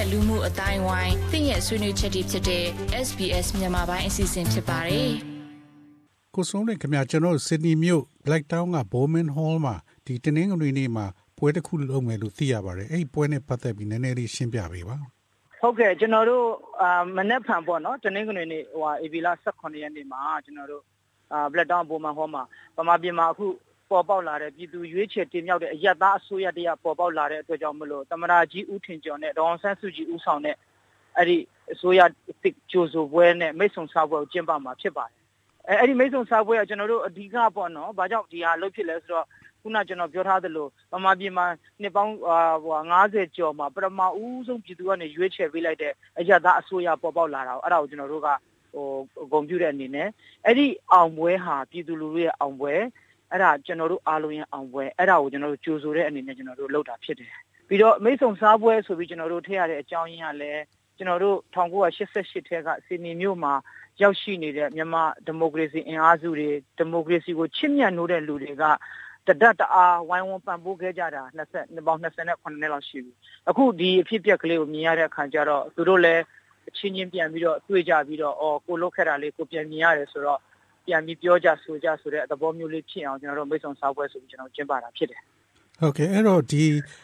လူမှုအတိုင်းဝိုင်းသင်ရဲ့ဆွေးနွေးချက်တွေဖြစ်တဲ့ SBS မြန်မာပိုင်းအစီအစဉ်ဖြစ်ပါတယ်။ကိုစုံနဲ့ခင်ဗျာကျွန်တော်စစ်ဒနီမြို့ Blacktown က Bowman Hall မှာဒီတနင်္ဂနွေနေ့မှာပွဲတစ်ခုလုပ်မယ်လို့သိရပါတယ်။အဲ့ဒီပွဲနဲ့ပတ်သက်ပြီးနည်းနည်းလေးရှင်းပြပေးပါ။ဟုတ်ကဲ့ကျွန်တော်တို့မနေ့ဖန်ပေါ့နော်တနင်္ဂနွေနေ့ဧပြီလ18ရက်နေ့မှာကျွန်တော်တို့Blacktown Bowman Hall မှာဗမာပြည်မှာအခုပေါ်ပေါက်လာတဲ့ပြည်သူရွေးချယ်တင်မြှောက်တဲ့အရပ်သားအစိုးရတရားပေါ်ပေါက်လာတဲ့အတွက်ကြောင့်မလို့သမ္မတကြီးဦးထင်ကျော်နဲ့ဒေါအောင်ဆန်းစုကြည်ဦးဆောင်တဲ့အဲ့ဒီအစိုးရကြိုဆိုပွဲနဲ့မိတ်ဆုံစားပွဲကိုကျင်းပမှာဖြစ်ပါတယ်။အဲ့ဒီမိတ်ဆုံစားပွဲကကျွန်တော်တို့အဓိကပေါ့နော်။ဘာကြောင့်ဒီဟာလုပ်ဖြစ်လဲဆိုတော့ခုနကျွန်တော်ပြောထားသလိုဗမာပြည်မှာနှစ်ပေါင်း50ကျော်မှာပထမဦးဆုံးပြည်သူကနေရွေးချယ်ပေးလိုက်တဲ့အရပ်သားအစိုးရပေါ်ပေါက်လာတာအဲ့ဒါကိုကျွန်တော်တို့ကဂုဏ်ပြုတဲ့အနေနဲ့အဲ့ဒီအောင်ပွဲဟာပြည်သူလူထုရဲ့အောင်ပွဲအဲ့ဒါကျွန်တော်တို့အားလုံးရဲ့အောင်ပွဲအဲ့ဒါကိုကျွန်တော်တို့ကြိုဆိုတဲ့အနေနဲ့ကျွန်တော်တို့လုပ်တာဖြစ်တယ်ပြီးတော့မိတ်ဆုံစားပွဲဆိုပြီးကျွန်တော်တို့ထည့်ရတဲ့အကြောင်းရင်းကလည်းကျွန်တော်တို့1988ထဲကစီနီမြို့မှာရောက်ရှိနေတဲ့မြန်မာဒီမိုကရေစီအင်အားစုတွေဒီမိုကရေစီကိုချစ်မြတ်နိုးတဲ့လူတွေကတဒတ်တအားဝိုင်းဝန်းပံ့ပိုးခဲ့ကြတာ28နှစ်လောက်ရှိပြီအခုဒီအဖြစ်အပျက်ကလေးကိုမြင်ရတဲ့အခါကျတော့သူတို့လည်းအချင်းချင်းပြန်ပြီးတော့တွေ့ကြပြီးတော့ကိုလုတ်ခဲ့တာလေးကိုပြန်မြင်ရတယ်ဆိုတော့ပြန်ပြီးပြောကြဆိုကြဆိုတဲ့သဘောမျိုးလေးဖြစ်အောင်ကျွန်တော်တို့မိတ်ဆုံစားပွဲဆိုပြီးကျွန်တော်ကျင်းပတာဖြစ်တယ်။ဟုတ်ကဲ့အဲ့တော့ဒီ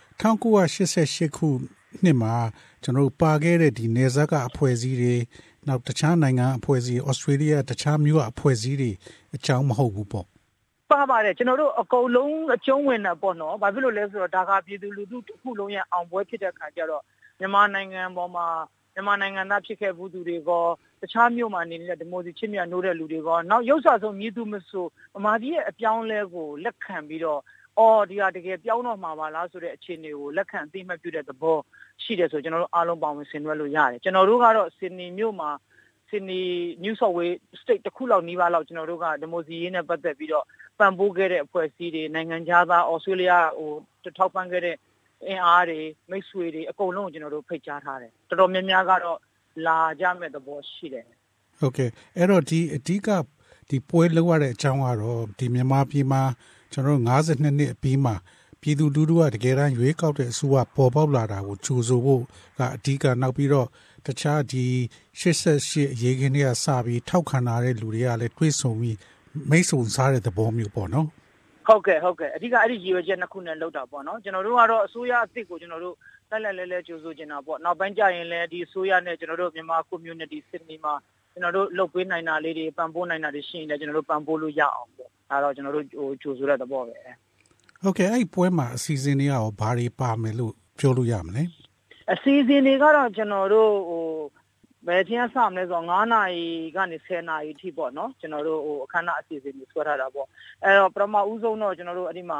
1988ခုနှစ်မှာကျွန်တော်တို့ပါခဲ့တဲ့ဒီနေဇက်ကအဖွဲ့အစည်းတွေနောက်တခြားနိုင်ငံအဖွဲ့အစည်းဩစတြေးလျတခြားမျိုးအဖွဲ့အစည်းတွေအကြောင်းမဟုတ်ဘူးပေါ့။ပါပါတယ်ကျွန်တော်တို့အကုန်လုံးအကျုံးဝင်တာပေါ့နော်။ဘာဖြစ်လို့လဲဆိုတော့ဒါကပြည်သူလူထုတစ်ခုလုံးရဲ့အောင်ပွဲဖြစ်တဲ့အခါကျတော့မြန်မာနိုင်ငံပေါ်မှာမြန်မာနိုင်ငံသားဖြစ်ခဲ့ဘူးသူတွေကတခြားမြို့မှာနေတဲ့ဒီမိုစီချစ်မြတ်နိုးတဲ့လူတွေကနောက်ရုပ်စာဆုံးမြည်သူမဆိုဗမာပြည်ရဲ့အပြောင်းလဲကိုလက်ခံပြီးတော့ဒီဟာတကယ်ပြောင်းတော့မှာပါလားဆိုတဲ့အခြေအနေကိုလက်ခံအသိမှတ်ပြုတဲ့သဘောရှိတယ်ဆိုကျွန်တော်တို့အားလုံးပါဝင်ဆင်နွှဲလို့ရတယ်ကျွန်တော်တို့ကတော့ဆင်နီမြို့မှာဆင်နီ New South Wales State တစ်ခုလောက်နီးပါးလောက်ကျွန်တော်တို့ကဒီမိုစီရေးနဲ့ပတ်သက်ပြီးတော့ပံ့ပိုးခဲ့တဲ့အဖွဲ့အစည်းတွေနိုင်ငံခြားသားဩစတြေးလျထောက်ပံ့ခဲ့တဲ့အင်အားတွေမိတ်ဆွေတွေအကုန်လုံးကိုကျွန်တော်တို့ဖိတ်ကြားထားတယ်တော်တော်များများကတော့လာကြမဲ့သဘောရှိတယ်ဟုတ်ကဲ့အဲ့တော့ဒီအဓိကဒီပွဲလောက်ရတဲ့အကြောင်းကတော့ဒီမြန်မာပြည်မှာကျွန်တော်တို့52နှစ်အပြီးမှာပြည်သူလူထုကတကယ်တမ်းရွေးကောက်တဲ့အစိုးရပေါ်ပေါက်လာတာကိုကြိုဆိုဖို့ကအဓိကနောက်ပြီးတော့တခြားဒီ88အရေးခင်းတွေကစပြီးထောက်ခံလာတဲ့လူတွေကလည်းတွေးဆုံပြီးမိတ်ဆုံစားတဲ့သဘောမျိုးပေါ့နော်ဟုတ်ကဲ့အဓိကအဲ့ဒီရည်ရွယ်ချက်နှစ်ခုနဲ့လောက်တာပေါ့နော်ကျွန်တော်တို့ကတော့အစိုးရအသစ်ကိုကျွန်တော်တို့တက်လက်လဲကြိုဆိုနေတာပေါ့နောက်ပိုင်းကျရင်လည်းဒီအစိုးရနဲ့ကျွန်တော်တို့မြန်မာ community Sydney မှာကျွန်တော်တို့လုပ်ပေးနိုင်တာလေးတွေပံ့ပိုးနိုင်တာတွေရှိရင်လည်းကျွန်တော်တို့ပံ့ပိုးလို့ရအောင်ပေါ့ဒါတော့ကျွန်တော်တို့ကြိုဆိုတဲ့သဘောပဲဟုတ်ကဲ့အဲ့ပွဲမှာအစီအစဉ်တွေကရောဘာတွေပါမယ်လို့ပြောလို့ရမလဲအစီအစဉ်တွေကတော့ကျွန်တော်တို့ဘယ်ချိန်စမလဲဆိုတော့9နာရီကနေ10နာရီထိပေါ့နော်ကျွန်တော်တို့အခမ်းအနားအစီအစဉ်တွေဆွဲထားတာပေါ့အဲ့တော့ပထမဦးဆုံးတော့ကျွန်တော်တို့အဲ့ဒီမှာ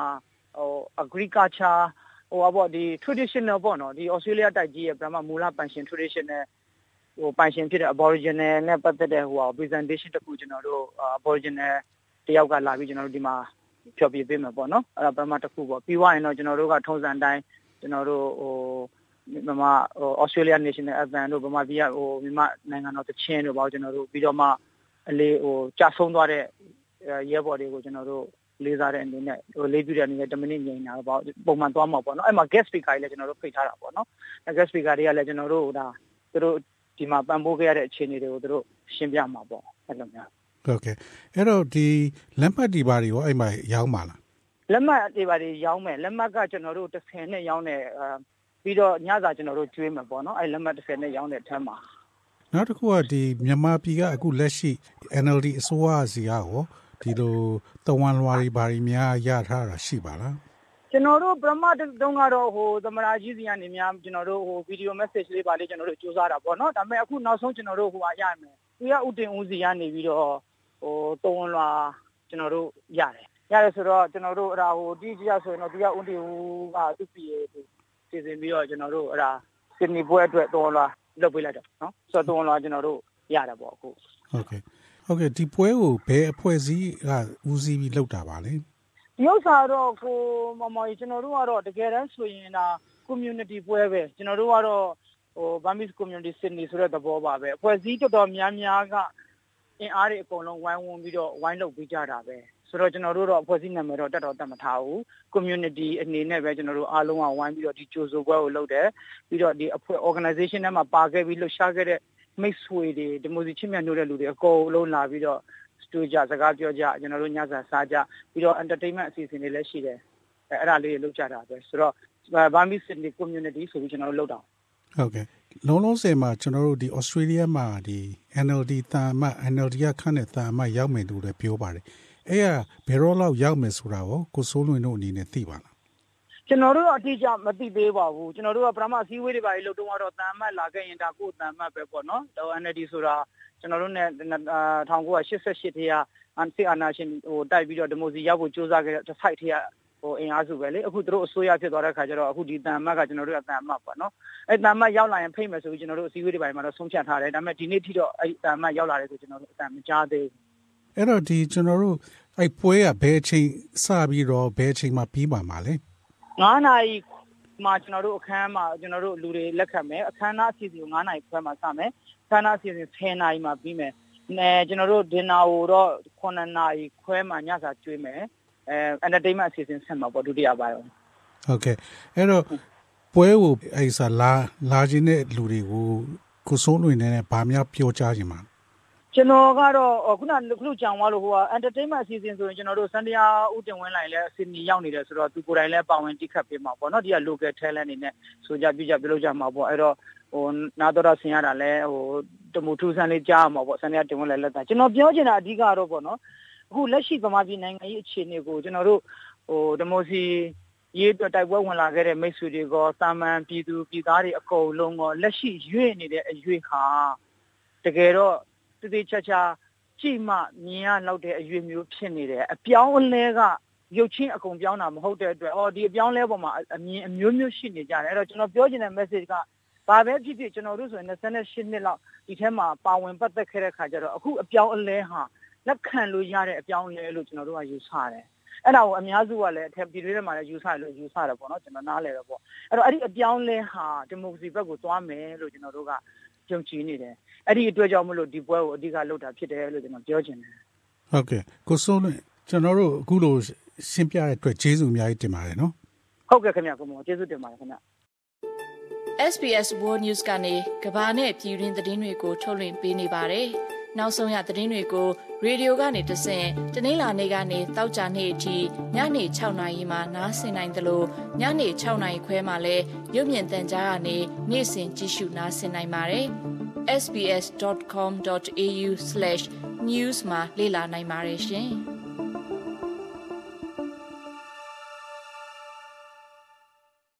agricultureပေါ့ဒီ traditional ပေါ့နော်ဒီ Australia တိုက်ကြီးရဲ့ပထမမူလပန်ရှင် traditional ပန်ရှင်ဖြစ်တဲ့ Aboriginal နဲ့ပတ်သက်တဲ့presentation တခုကျွန်တော်တို့ Aboriginal တယောက်ကလာပြီးကျွန်တော်တို့ဒီမှာဖြောပြပေးမယ်ပေါ့နော်အဲ့ဒါပထမတစ်ခုပေါ့ပြီးသွားရင်တော့ကျွန်တော်တို့ကထုံးစံတိုင်းကျွန်တော်တို့မြန်မာ Australia National Anthem တို့ဗမာပြည်ကမြန်မာနိုင်ငံတော်တချင်းတို့ပေါ့ကျွန်တော်တို့ပြီးတော့မှအလေးကြာဆုံးသွားတဲ့ရဲဘော်တွေကိုကျွန်တော်တို့လေးစားတဲ့အနေနဲ့လေးပြတဲ့အနေနဲ့10မိနစ်ညင်တာပေါ့ပုံမှန်သွားမှာပေါ့နော်အဲ့မှာ guest speaker တွေလည်းကျွန်တော်တို့ဖိတ်ထားတာပေါ့နော်အဲ့ guest speaker တွေကလည်းကျွန်တော်တို့ဒါသူတို့ဒီမှာပံ့ပိုးခဲ့ရတဲ့အခြေအနေတွေကိုသူတို့ရှင်းပြမှာပေါ့အဲ့လိုမျိုးဟုတ်ကဲ့အဲ့တော့ဒီလက်မှတ်ဒီပါတွေရောအဲ့မှာရောင်းပါလားလက်မှတ်ဒီပါတွေရောင်းမယ်လက်မှတ်ကကျွန်တော်တို့10နဲ့ရောင်းတယ်ပြီးတော့ညစာကျွန်တော်တို့ကျွေးမှာပေါ့နော်အဲ့လက်မှတ်10နဲ့ရောင်းတဲ့အထက်မှာနောက်တစ်ခုကဒီမြန်မာပြည်ကအခုလက်ရှိ NLD အစိုးရစီရောဒီလိုတဝန်လွာတွေဘာတွေများရထားတာရှိပါလားကျွန်တော်တို့ပထမတုန်းကတော့သမရာကြီးစီကနေများကျွန်တော်တို့ဗီဒီယို message လေးပါလေးကျွန်တော်တို့စူးစမ်းတာပေါ့နော်ဒါပေမဲ့အခုနောက်ဆုံးကျွန်တော်တို့ရမယ်သူရဥတင်ဦးစီကနေပြီးတော့တဝန်လွာကျွန်တော်တို့ရတယ်ဆိုတော့ကျွန်တော်တို့အဲ့ဒါတိကျဆိုရင်တော့သူရဥတင်ဦးကသူ့ပြည်စီစဉ်ပြီးတော့ကျွန်တော်တို့အဲ့ဒါစစ်နီပွဲအတွက်တဝန်လွာလုပ်ပေးလိုက်တယ်နော်ဆိုတော့တဝန်လွာကျွန်တော်တို့ရတယ်ပေါ့အခုဟုတ်ကဲ့ဒီပွဲကိုဘယ်အဖွဲ့အစည်းကဦးစီးပြီးလုပ်တာပါလဲဒီဥစ္စာတော့ကိုမမော်ကျွန်တော်တို့ကတော့တကယ်တမ်းဆိုရင်ဒါ community ပွဲပဲကျွန်တော်တို့ကတော့Burmese community Sydney ဆိုတဲ့သဘောပါပဲအဖွဲ့အစည်းတော်တော်များများကအင်အားတွေအကုန်လုံးဝိုင်းဝန်းပြီးတော့ဝိုင်းလုပ်ပေးကြတာပဲဆိုတော့ကျွန်တော်တို့တော့အဖွဲ့အစည်းနာမည်တော့တက်တော့တတ်မထားဘူး community အနေနဲ့ပဲကျွန်တော်တို့အားလုံးကဝိုင်းပြီးတော့ဒီကြိုဆိုပွဲကိုလုပ်တယ်ပြီးတော့ဒီအဖွဲ့ organization ထဲမှာပါခဲ့ပြီးလှူရှားခဲ့တဲ့မိတ်ဆွေတွေဒီမိုစီချင်းမြတ်နိုးတဲ့လူတွေအကုန်လုံးလာပြီးတော့စတူကြစကားပြောကြကျွန်တော်တို့ညစာစားကြပြီးတော့ entertainment အစီအစဉ်တွေလည်းရှိတယ်အဲ့ဒါလေးတွေလုပ်ကြတာပဲဆိုတော့ Burmese Sydney community ဆိုပြီးကျွန်တော်တို့လုပ်တာဟုတ်ကဲ့လုံးစင်မှာကျွန်တော်တို့ဒီ Australia မှာဒီ NLD တာမ NLD ကခန့်တဲ့တာမရောက်မယ်လို့လည်းပြောပါတယ်အဲ့ကဘယ်တော့လောက်ရောက်မယ်ဆိုတာကိုစိုးလွင်တို့အနေနဲ့သိပါလားကျွန်တော်တို့အတိအကျမသိသေးပါဘူးကျွန်တော်တို့ကပထမအစည်းအဝေးတွေပါလို့တုန်းကတော့တာမလာခဲ့ရင်ဒါကိုတာမပဲပေါ့နော်တော့ NLD ဆိုတာကျွန်တော်တို့နဲ့1988ထဲကအန်စီအာနာရှင်ဟိုတိုက်ပြီးတော့ဒီမိုစီရောက်ဖို့စူးစမ်းခဲ့တဲ့ site ထဲကဟိုအင်အားစုပဲလေအခုတို့အစိုးရဖြစ်သွားတဲ့ခါကျတော့အခုဒီတန်မတ်ကကျွန်တော်တို့ကတန်မတ်ပေါ့နော်အဲ့တန်မတ်ရောက်လာရင်ဖိတ်မယ်ဆိုပြီးကျွန်တော်တို့အစည်းအဝေးတွေပိုင်းမှာတော့ဆုံးဖြတ်ထားတယ်ဒါပေမဲ့ဒီနေ့ထိတော့အဲ့တန်မတ်ရောက်လာတယ်ဆိုကျွန်တော်တို့အတန်မကြားသေးဘူးအဲ့တော့ဒီကျွန်တော်တို့အဲ့ပွဲကဘယ်အချိန်စပြီးတော့ဘယ်အချိန်မှပြီးပါမှာလဲ 9နာရီမှာကျွန်တော်တို့အခန်းမှာကျွန်တော်တို့လူတွေလက်ခံမယ်အခန်းသားအစီအစဉ်ကို9နာရီခွဲမှာစမယ်အခန်းသားအစီအစဉ်10နာရီမှာပြီးမယ်ကျွန်တော်တို့ဒင်နာကိုတော့9နာရီခွဲမှာညစာကျွေးမယ်entertainment အစီအစဉ်ဆက်မှာပေါ့ဒုတိယပိုင်းဟုတ်ကဲ့အဲ့တော့ပွဲကိုအဲ့စားလာခြင်းတဲ့လူတွေကိုကိုစိုးလွင်နေနဲ့ဗာများပြောကြားခြင်းပါကျွန်တော်ကတော့ခုကြောင်သွားလို့ဟိုက entertainment အစီအစဉ်ဆိုရင်ကျွန်တော်တို့စန္ဒယာဦးတင်ဝင်းလိုင်လည်းအစီအနီရောက်နေတယ်ဆိုတော့သူကိုယ်တိုင်လည်းပါဝင်တိခတ်ပေးမှာပေါ့နော်ဒီက local talent တွေနဲ့ဆိုကြပြကြပြလို့ကြမှာပေါ့အဲ့တော့ဟိုနာတော်ဆင်ရတာလဲဟိုတမူထူးဆန်းလေးကြားမှာပေါ့စန္ဒယာတင်ဝင်းလည်းလက်တာကျွန်တော်ပြောချင်တာအဓိကတော့ပေါ့နော်အခုလက်ရှိဗမာပြည်နိုင်ငံရေးအခြေအနေကိုကျွန်တော်တို့ဟိုဒီမိုစီရေးအတွက်တိုက်ပွဲဝင်လာခဲ့တဲ့မိတ်ဆွေတွေကတာမန်ပြည်သူပြည်သားတွေအကုန်လုံးကလက်ရှိရွေ့နေတဲ့အရွေ့ဟာတကယ်တော့တည်တည်ချာချာကြည့်မှမြင်ရလောက်တဲ့အရွေ့မျိုးဖြစ်နေတယ်အပြောင်းအလဲကရုပ်ချင်းအကုန်ပြောင်းတာမဟုတ်တဲ့အတွက်ဒီအပြောင်းလဲပေါ်မှာအမြင်အမျိုးမျိုးရှိနေကြတယ်အဲ့တော့ကျွန်တော်ပြောချင်တဲ့ message ကဘာပဲဖြစ်ဖြစ်ကျွန်တော်တို့ဆိုရင်28နှစ်လောက်ဒီထဲမှာပါဝင်ပတ်သက်ခဲ့တဲ့ခါကျတော့အခုအပြောင်းအလဲဟာလက်ခံလို့ရတဲ့အပြောင်းအလဲလို့ကျွန်တော်တို့ကယူဆတယ်အဲ့ဒါကိုအများစုကလည်းအထက်ပြည်တွင်းထဲမှာလည်းယူဆတယ်ပေါ့နော်ကျွန်တော်နားလည်တော့ပေါ့အဲ့တော့အဲ့ဒီအပြောင်းလဲဟာဒီမိုကရေစီဘက်ကိုသွားမယ်လို့ကျွန်တော်တို့ကယုံကြည်နေတယ်အဲ့ဒီအတွက်ကြောင့်မလို့ဒီပွဲကိုအဓိကလုပ်တာဖြစ်တယ်လို့ကျွန်တော်ပြောချင်တယ်ဟုတ်ကဲ့ကိုစိုးလွင်ကျွန်တော်တို့အခုလိုရှင်းပြတဲ့အတွက်ကျေးဇူးအများကြီးတင်ပါတယ်နော်ဟုတ်ကဲ့ခင်ဗျာကိုမောကျေးဇူးတင်ပါတယ်ခင်ဗျာ SBS World News ကနေကမ္ဘာနဲ့ပြည်တွင်းသတင်းတွေကိုထုတ်လွှင့်ပေးနေပါတယ်နောက်ဆုံးရသတင်းတွေကိုရေဒီယိုကနေတဆင့်တနင်္လာနေ့ကနေတောက်ကြနေ့အထိညနေ6နာရီမှနားဆင်နိုင်တယ်လို့ညနေ6နာရီခွဲမှလည်းရုပ်မြင်သံကြားကနေနေ့စဉ်ကြည့်ရှုနားဆင်နိုင်ပါတယ်sbs.com.au/news မှာလေ့လာနိုင်ပါတယ်ရှင်